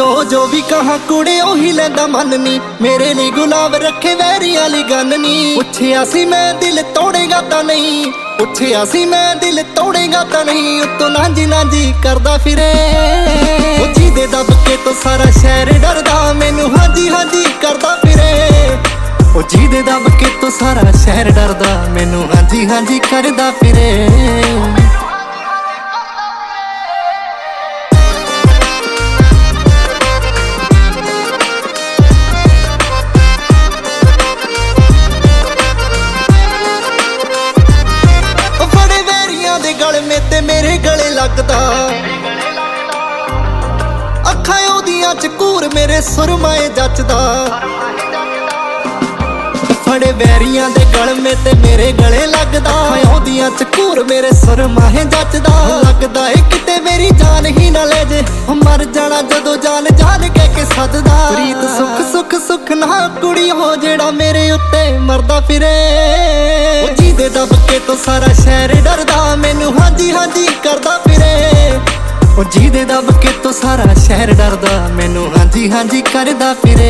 जो भी कहा कुड़े ओही लैंदा मननी, मेरे लिए गुलाब रखे वैरी वाली गन्नी। पुछया सी मैं दिल तोड़ेगा तां नहीं, पुछया सी मैं दिल तोड़ेगा तां नहीं, उत्तों नांजी नांजी करदा फिरे। ओ जी दे दब के तो सारा शहर डरदा, मैनू हांजी हांजी करदा फिरे। ओ जी दे दब के तो सारा शहर डरदा, मैनू हांजी हांजी करदा फिरे। ते मेरे गले लगदा, अखां ओदियां च कूर मेरे सुरमाए जचदा। फड़े वैरियां दे गल में ते मेरे गले लगदा, ओदियां च कूर मेरे सुरमाए जचदा। लगदा है किते मेरी जान ही ना ले जे, मर जाना जदों जान जान कह के सददा। प्रीत सुख सुख सुख ना कुड़ी हो जेड़ा मेरे उत्ते मरदा फिरे। ओ जी दे दब के तो सारा शहर डरदा, मैनू हांजी हांजी करदा फिरे। ओ जी दे दब के तो सारा शहर डरदा, मैनू हांजी हांजी करदा फिरे।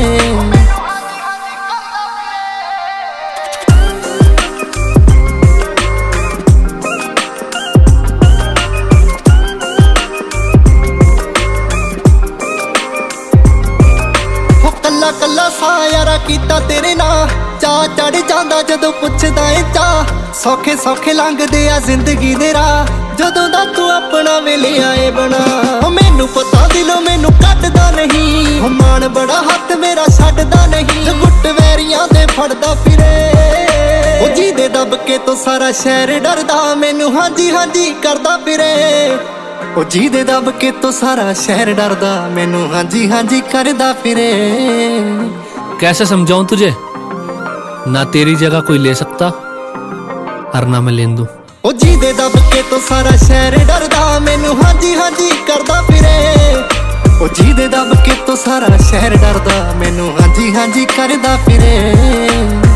कल्ला कल्ला सा यारा कीता तेरे ना, चा चढ़ जांदा जदों पुछदा ए चा। सौखे सौखे लंघदे आ जिंदगी दे राह, जदों दा तू अपना मिलिया ए बना। मैनू पता दिलों मैनू कटदा नहीं, मान बड़ा हथ मेरा छड्डदा नहीं। गुट वैरियां दे फड़दा फिरे। ओ जी दे दब के तो सारा शहर डरदा, मैनू हांजी हांजी करदा फिरे। ओ जी दे दब के तो सारा शहर डरदा, मैनू हांजी हांजी करदा फिरे। कैसे समझाऊं तुझे, ना तेरी जगह कोई ले सकता और ना मैं लेंदू। ओ जी दे दब के तो सारा शहर डरदा, मैनू हांजी हांजी करदा फिरे। ओ जी दे दब के तो सारा शहर डरदा, मैनू हांजी हांजी करदा फिरे।